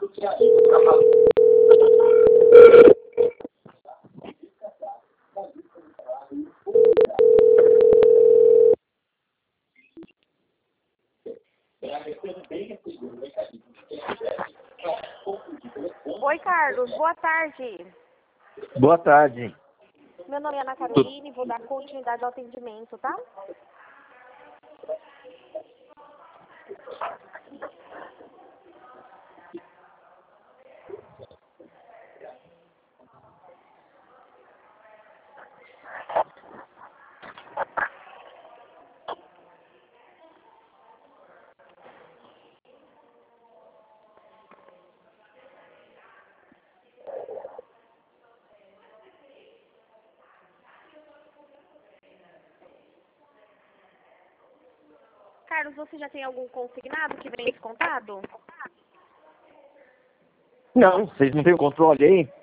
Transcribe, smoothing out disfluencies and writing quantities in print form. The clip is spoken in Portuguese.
Oi, Carlos. Boa tarde. Boa tarde. Meu nome é Ana Carolina e vou dar continuidade ao atendimento, tá? Carlos, você já tem algum consignado que vem descontado? Não, vocês não têm o controle aí?